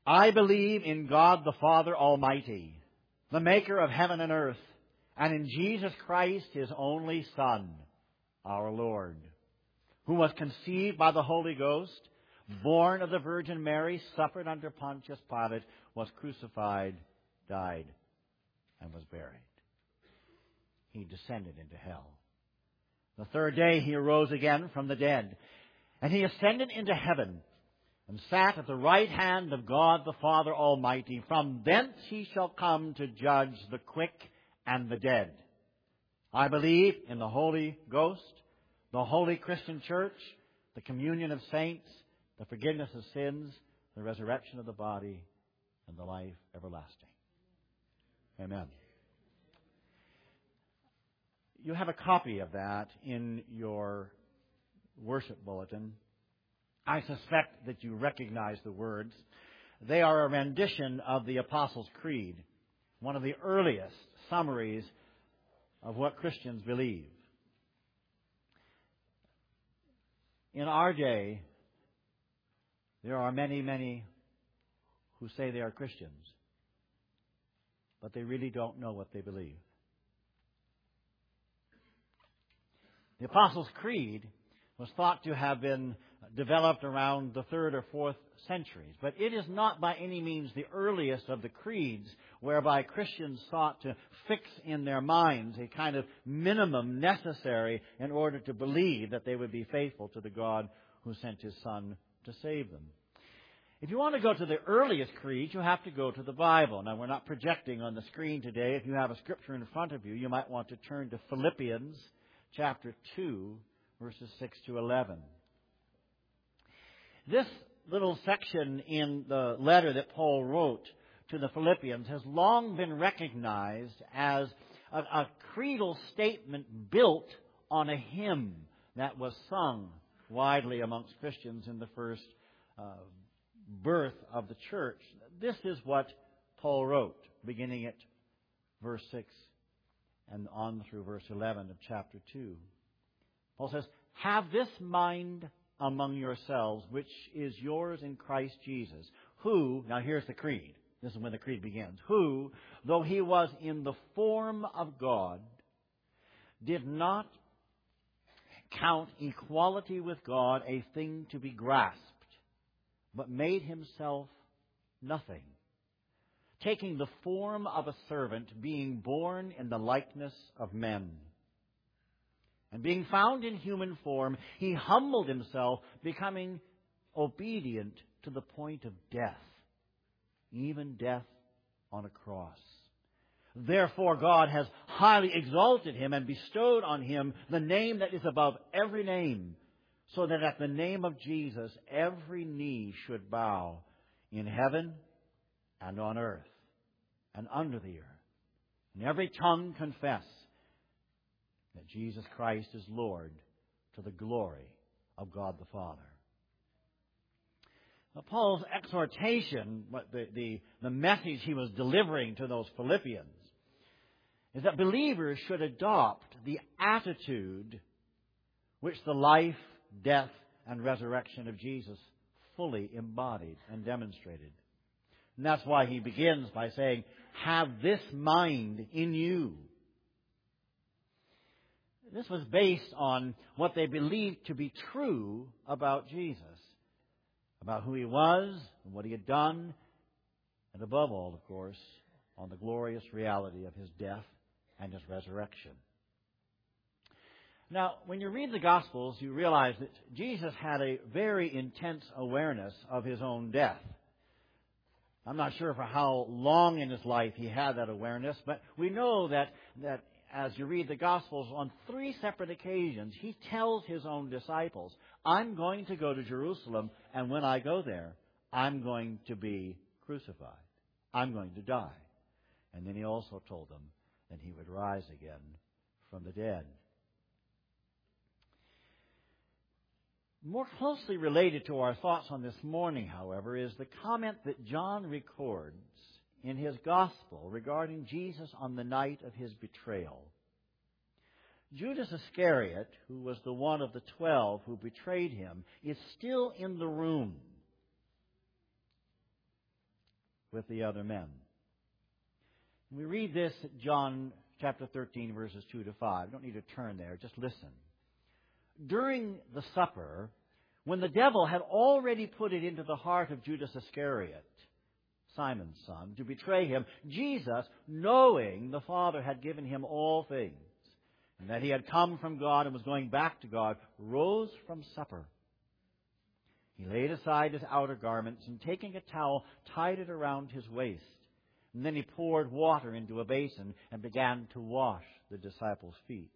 I believe in God the Father Almighty, the maker of heaven and earth, and in Jesus Christ, His only Son, our Lord, who was conceived by the Holy Ghost, born of the Virgin Mary, suffered under Pontius Pilate, was crucified, died, and was buried. He descended into hell. The third day He arose again from the dead, and He ascended into heaven, and sat at the right hand of God the Father Almighty. From thence He shall come to judge the quick and the dead. I believe in the Holy Ghost, the holy Christian church, the communion of saints, the forgiveness of sins, the resurrection of the body, and the life everlasting. Amen. You have a copy of that in your worship bulletin. I suspect that you recognize the words. They are a rendition of the Apostles' Creed, one of the earliest summaries of what Christians believe. In our day, there are many, many who say they are Christians, but they really don't know what they believe. The Apostles' Creed was thought to have been developed around the 3rd or 4th centuries. But it is not by any means the earliest of the creeds whereby Christians sought to fix in their minds a kind of minimum necessary in order to believe that they would be faithful to the God who sent His Son to save them. If you want to go to the earliest creeds, you have to go to the Bible. Now, we're not projecting on the screen today. If you have a scripture in front of you, you might want to turn to Philippians chapter 2, verses 6 to 11. This little section in the letter that Paul wrote to the Philippians has long been recognized as a creedal statement built on a hymn that was sung widely amongst Christians in the first birth of the church. This is what Paul wrote, beginning at verse 6 and on through verse 11 of chapter 2. Paul says, "Have this mind among yourselves, which is yours in Christ Jesus, who," now here's the creed. This is when the creed begins. "Who, though He was in the form of God, did not count equality with God a thing to be grasped, but made Himself nothing, taking the form of a servant, being born in the likeness of men. And being found in human form, He humbled Himself, becoming obedient to the point of death, even death on a cross. Therefore God has highly exalted Him and bestowed on Him the name that is above every name, so that at the name of Jesus every knee should bow, in heaven and on earth and under the earth, and every tongue confess that Jesus Christ is Lord, to the glory of God the Father." Now, Paul's exhortation, the message he was delivering to those Philippians, is that believers should adopt the attitude which the life, death, and resurrection of Jesus fully embodied and demonstrated. And that's why he begins by saying, "Have this mind in you." This was based on what they believed to be true about Jesus, about who He was and what He had done, and above all, of course, on the glorious reality of His death and His resurrection. Now, when you read the Gospels, you realize that Jesus had a very intense awareness of His own death. I'm not sure for how long in His life He had that awareness, but we know that as you read the Gospels, on 3 separate occasions, He tells His own disciples, "I'm going to go to Jerusalem, and when I go there, I'm going to be crucified. I'm going to die." And then He also told them that He would rise again from the dead. More closely related to our thoughts on this morning, however, is the comment that John records in his Gospel regarding Jesus on the night of His betrayal. Judas Iscariot, who was the one of the 12 who betrayed Him, is still in the room. with the other men. We read this at John chapter 13, verses 2 to 5. You don't need to turn there, just listen. During the supper, when the devil had already put it into the heart of Judas Iscariot, Simon's son, to betray him, Jesus, knowing the Father had given him all things, and that he had come from God and was going back to God, rose from supper. He laid aside his outer garments, and taking a towel, tied it around his waist. And then he poured water into a basin and began to wash the disciples' feet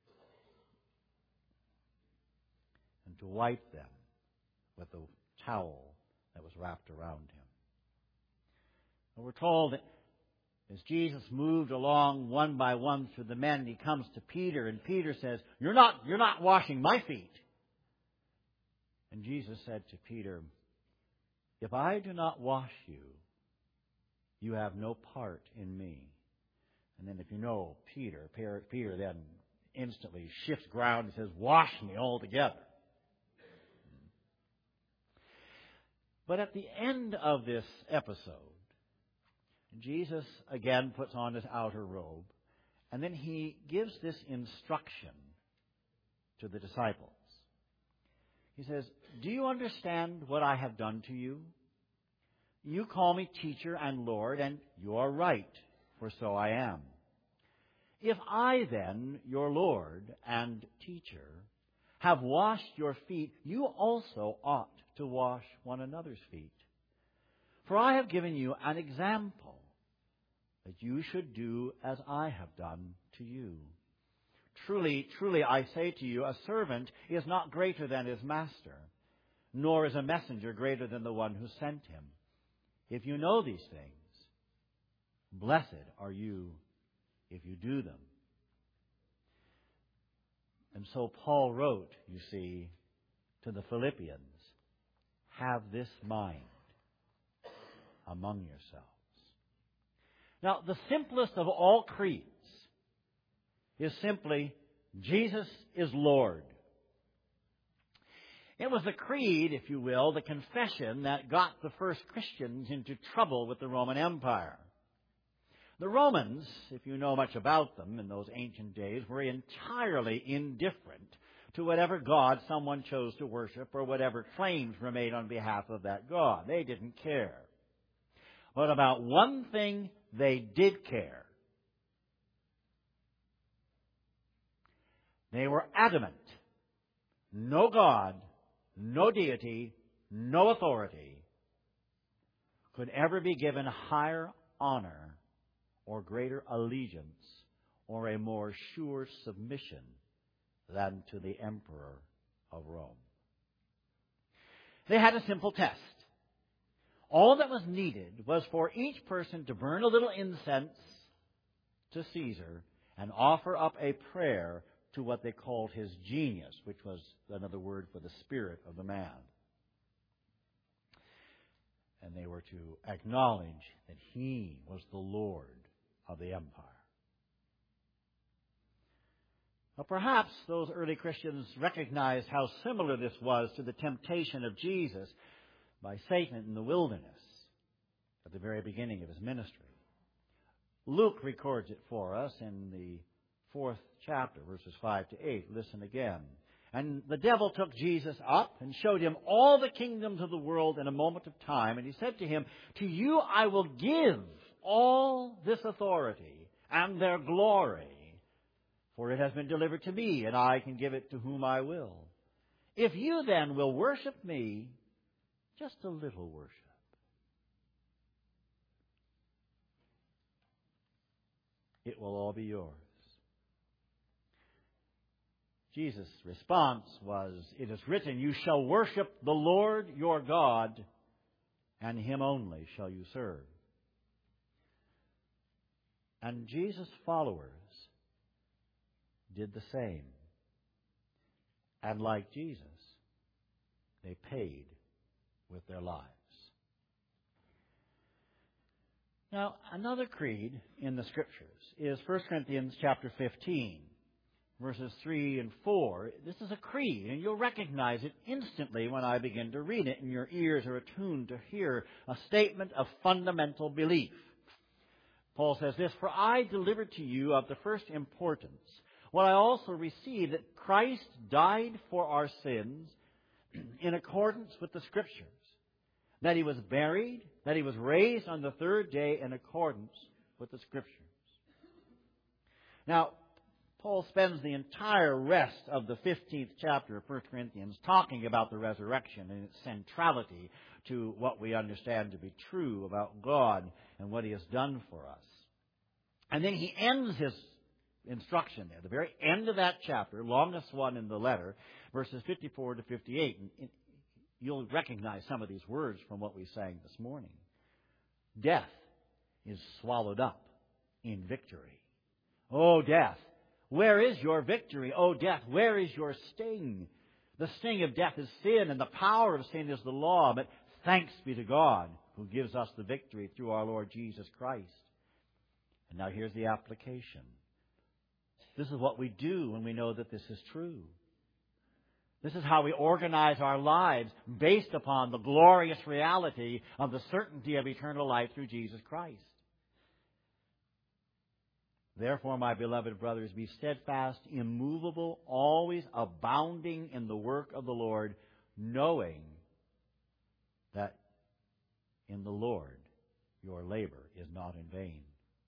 and to wipe them with the towel that was wrapped around him. And we're told that as Jesus moved along one by one through the men, he comes to Peter, and Peter says, You're not washing my feet. And Jesus said to Peter, If I do not wash you, you have no part in me. And then if you know Peter then instantly shifts ground and says, Wash me altogether. But at the end of this episode, Jesus again puts on his outer robe, and then he gives this instruction to the disciples. He says, Do you understand what I have done to you? You call me teacher and Lord, and you are right, for so I am. If I then, your Lord and teacher, have washed your feet, you also ought to wash one another's feet. For I have given you an example that you should do as I have done to you. Truly, truly, I say to you, a servant is not greater than his master, nor is a messenger greater than the one who sent him. If you know these things, blessed are you if you do them. And so Paul wrote, you see, to the Philippians, have this mind among yourselves. Now, the simplest of all creeds is simply, Jesus is Lord. It was the creed, if you will, the confession that got the first Christians into trouble with the Roman Empire. The Romans, if you know much about them in those ancient days, were entirely indifferent to whatever god someone chose to worship or whatever claims were made on behalf of that god. They didn't care. But about one thing they did care. They were adamant. No god, no deity, no authority could ever be given higher honor or greater allegiance or a more sure submission than to the emperor of Rome. They had a simple test. All that was needed was for each person to burn a little incense to Caesar and offer up a prayer to what they called his genius, which was another word for the spirit of the man. And they were to acknowledge that he was the Lord of the empire. Well, perhaps those early Christians recognized how similar this was to the temptation of Jesus by Satan in the wilderness at the very beginning of his ministry. Luke records it for us in the 4th chapter, verses 5 to 8. Listen again. And the devil took Jesus up and showed him all the kingdoms of the world in a moment of time. And he said to him, To you I will give all this authority and their glory, for it has been delivered to me, and I can give it to whom I will. If you then will worship me, just a little worship, it will all be yours. Jesus' response was, It is written, You shall worship the Lord your God, and him only shall you serve. And Jesus' followers did the same. And like Jesus, they paid with their lives. Now, another creed in the Scriptures is 1 Corinthians chapter 15. verses 3 and 4. This is a creed, and you'll recognize it instantly when I begin to read it, and your ears are attuned to hear a statement of fundamental belief. Paul says this, "For I delivered to you of the first importance what I also received, that Christ died for our sins in accordance with the Scriptures, that he was buried, that he was raised on the third day in accordance with the Scriptures." Now, Paul spends the entire rest of the 15th chapter of 1 Corinthians talking about the resurrection and its centrality to what we understand to be true about God and what he has done for us. And then he ends his instruction there, the very end of that chapter, longest one in the letter, verses 54 to 58. And you'll recognize some of these words from what we sang this morning. Death is swallowed up in victory. O death, where is your victory? O death, where is your sting? The sting of death is sin, and the power of sin is the law. But thanks be to God who gives us the victory through our Lord Jesus Christ. And now here's the application. This is what we do when we know that this is true. This is how we organize our lives based upon the glorious reality of the certainty of eternal life through Jesus Christ. Therefore, my beloved brothers, be steadfast, immovable, always abounding in the work of the Lord, knowing that in the Lord your labor is not in vain.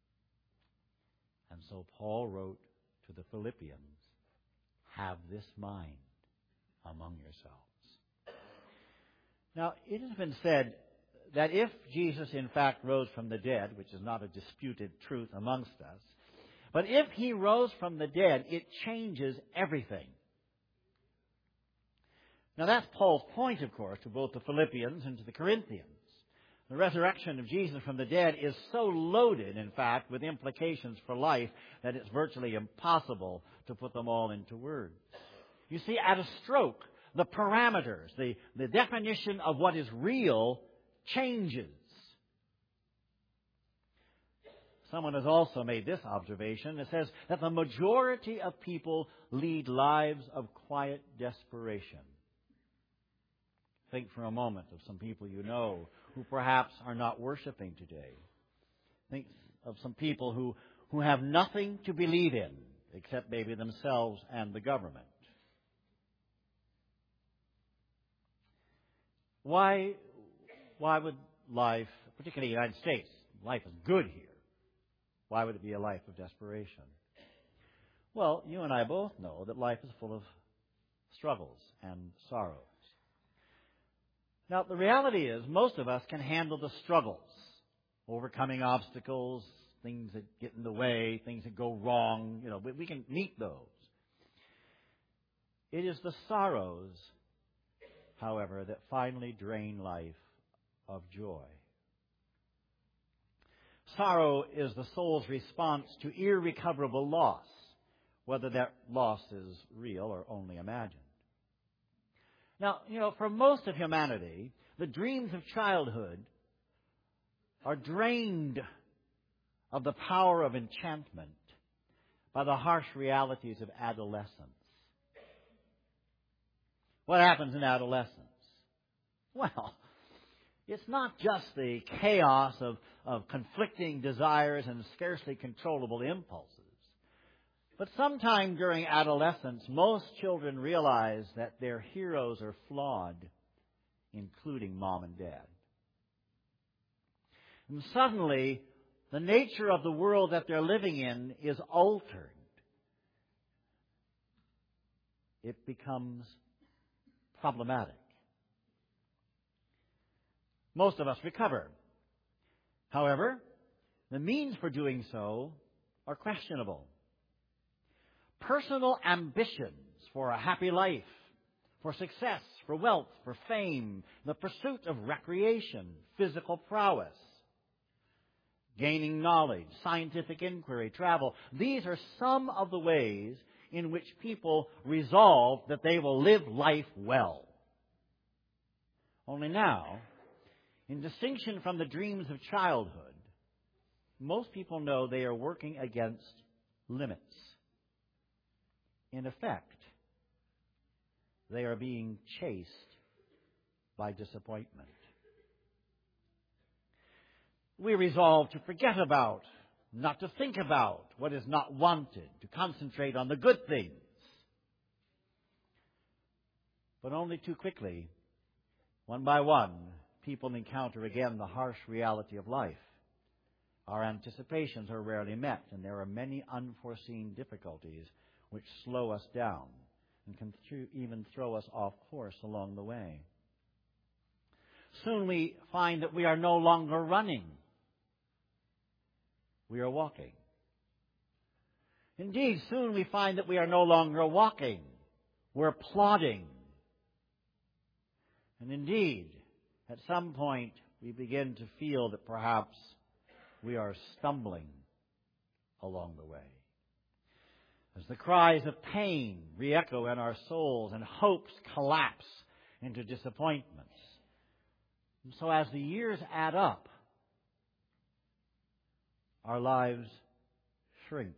And so Paul wrote to the Philippians, have this mind among yourselves. Now, it has been said that if Jesus in fact rose from the dead, which is not a disputed truth amongst us, but if he rose from the dead, it changes everything. Now that's Paul's point, of course, to both the Philippians and to the Corinthians. The resurrection of Jesus from the dead is so loaded, in fact, with implications for life that it's virtually impossible to put them all into words. You see, at a stroke, the parameters, the definition of what is real changes. Someone has also made this observation. It says that the majority of people lead lives of quiet desperation. Think for a moment of some people you know who perhaps are not worshiping today. Think of some people who have nothing to believe in except maybe themselves and the government. Why would life, particularly in the United States, life is good here. Why would it be a life of desperation? Well, you and I both know that life is full of struggles and sorrows. Now, the reality is most of us can handle the struggles, overcoming obstacles, things that get in the way, things that go wrong. We can meet those. It is the sorrows, however, that finally drain life of joy. Sorrow is the soul's response to irrecoverable loss, whether that loss is real or only imagined. Now, for most of humanity, the dreams of childhood are drained of the power of enchantment by the harsh realities of adolescence. What happens in adolescence? Well, it's not just the chaos of conflicting desires and scarcely controllable impulses. But sometime during adolescence, most children realize that their heroes are flawed, including mom and dad. And suddenly, the nature of the world that they're living in is altered. It becomes problematic. Most of us recover. However, the means for doing so are questionable. Personal ambitions for a happy life, for success, for wealth, for fame, the pursuit of recreation, physical prowess, gaining knowledge, scientific inquiry, travel. These are some of the ways in which people resolve that they will live life well. Only now, in distinction from the dreams of childhood, most people know they are working against limits. in effect, they are being chased by disappointment. We resolve to forget about, not to think about what is not wanted, to concentrate on the good things. But only too quickly, one by one, people encounter again the harsh reality of life. Our anticipations are rarely met, and there are many unforeseen difficulties which slow us down and can even throw us off course along the way. Soon we find that we are no longer running. We are walking. Indeed, soon we find that we are no longer walking. We're plodding. And indeed, at some point, we begin to feel that perhaps we are stumbling along the way. As the cries of pain re-echo in our souls and hopes collapse into disappointments. And so as the years add up, our lives shrink.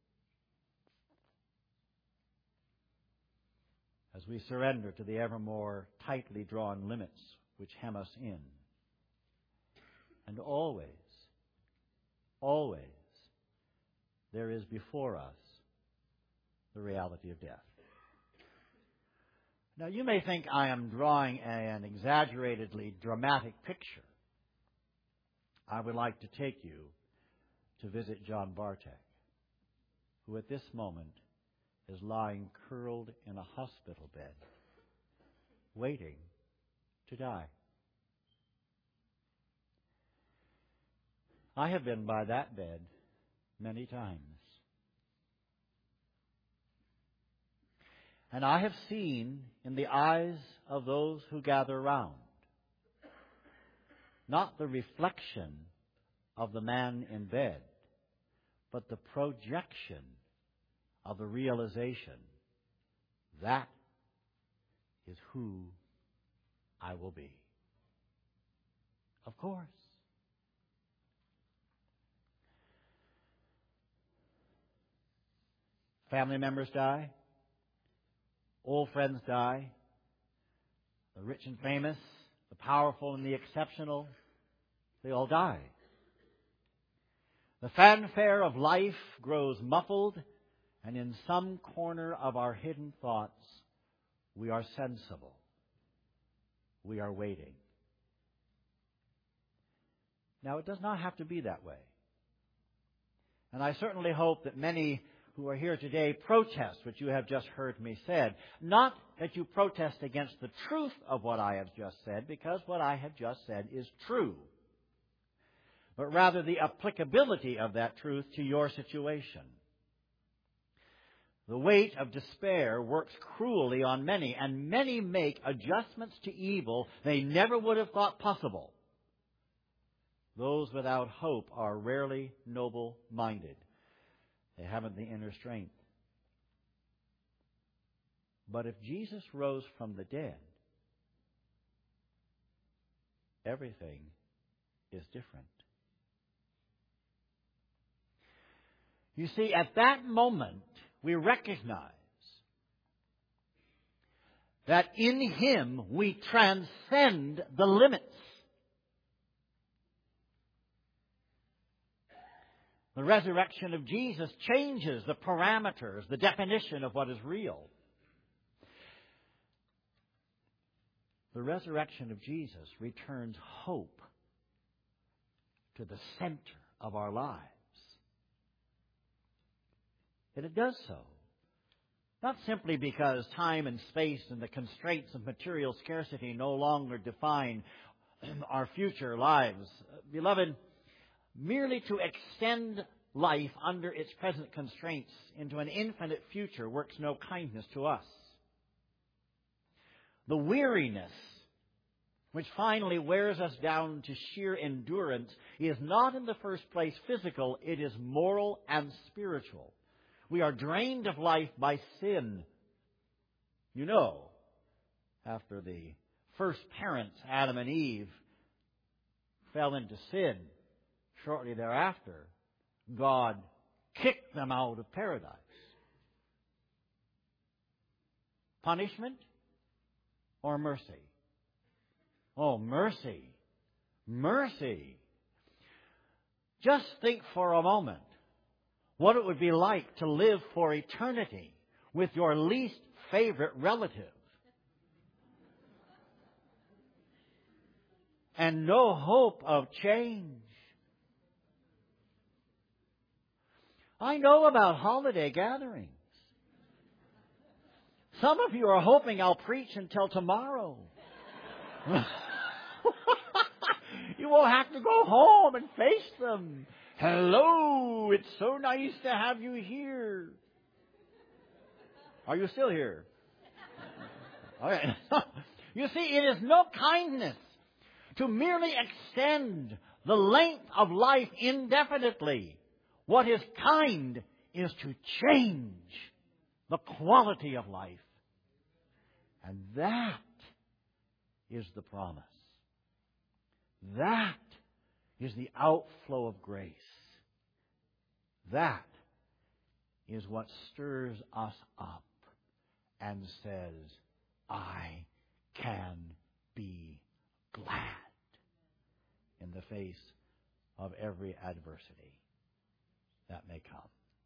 As we surrender to the ever more tightly drawn limits which hem us in. And always, there is before us the reality of death. Now, you may think I am drawing an exaggeratedly dramatic picture. I would like to take you to visit John Bartek, who at this moment is lying curled in a hospital bed, waiting to die. I have been by that bed many times. And I have seen in the eyes of those who gather round, not the reflection of the man in bed, but the projection of the realization that is who I will be. Of course. Family members die. Old friends die. The rich and famous, the powerful and the exceptional, they all die. The fanfare of life grows muffled, and in some corner of our hidden thoughts, we are sensible. We are waiting. Now, it does not have to be that way. And I certainly hope that many who are here today protest what you have just heard me said. Not that you protest against the truth of what I have just said, because what I have just said is true. But rather the applicability of that truth to your situation. The weight of despair works cruelly on many, and many make adjustments to evil they never would have thought possible. Those without hope are rarely noble-minded. They haven't the inner strength. But if Jesus rose from the dead, everything is different. You see, at that moment, we recognize that in Him we transcend the limits. The resurrection of Jesus changes the parameters, the definition of what is real. The resurrection of Jesus returns hope to the center of our lives. And it does so, not simply because time and space and the constraints of material scarcity no longer define our future lives. Beloved, merely to extend life under its present constraints into an infinite future works no kindness to us. The weariness which finally wears us down to sheer endurance is not in the first place physical, it is moral and spiritual. We are drained of life by sin. You know, after the first parents, Adam and Eve, fell into sin, shortly thereafter, God kicked them out of paradise. Punishment or mercy? Oh, mercy. Mercy. Just think for a moment what it would be like to live for eternity with your least favorite relative. And no hope of change. I know about holiday gatherings. Some of you are hoping I'll preach until tomorrow. You won't have to go home and face them. Hello, it's so nice to have you here. Are you still here? All right. You see, it is no kindness to merely extend the length of life indefinitely. What is kind is to change the quality of life. And that is the promise. That is the outflow of grace. That is what stirs us up and says, I can be glad in the face of every adversity that may come.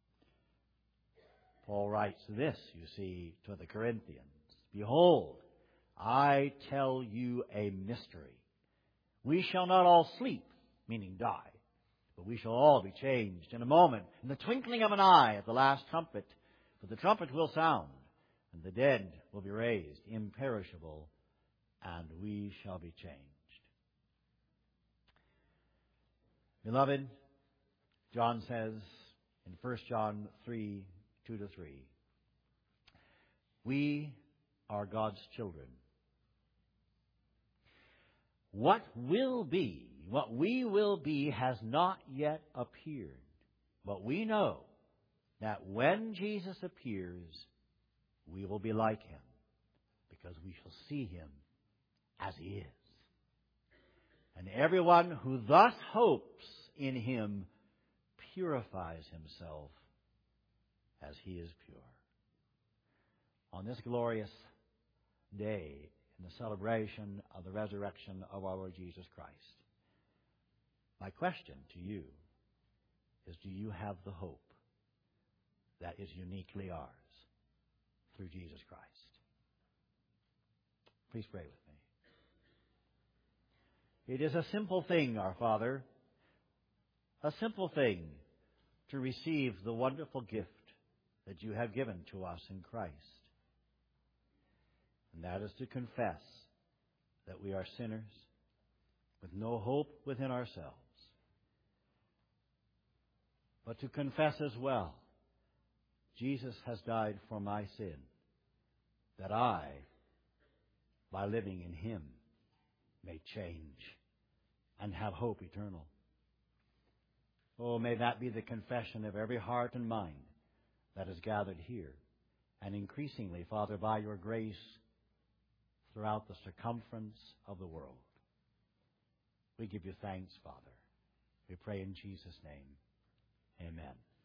Paul writes this, you see, to the Corinthians. Behold, I tell you a mystery. We shall not all sleep, meaning die, but we shall all be changed in a moment, in the twinkling of an eye at the last trumpet. For the trumpet will sound, and the dead will be raised, imperishable, and we shall be changed. Beloved, John says in 1 John 3, 2-3, we are God's children. What we will be has not yet appeared. But we know that when Jesus appears, we will be like him, because we shall see him as he is. And everyone who thus hopes in him purifies himself as he is pure. On this glorious day, in the celebration of the resurrection of our Lord Jesus Christ, my question to you is, do you have the hope that is uniquely ours through Jesus Christ? Please pray with me. It is a simple thing, our Father, a simple thing to receive the wonderful gift that you have given to us in Christ. And that is to confess that we are sinners with no hope within ourselves. But to confess as well, Jesus has died for my sin, that I, by living in him, may change and have hope eternal. Oh, may that be the confession of every heart and mind that is gathered here. And increasingly, Father, by your grace, throughout the circumference of the world. We give you thanks, Father. We pray in Jesus' name. Amen.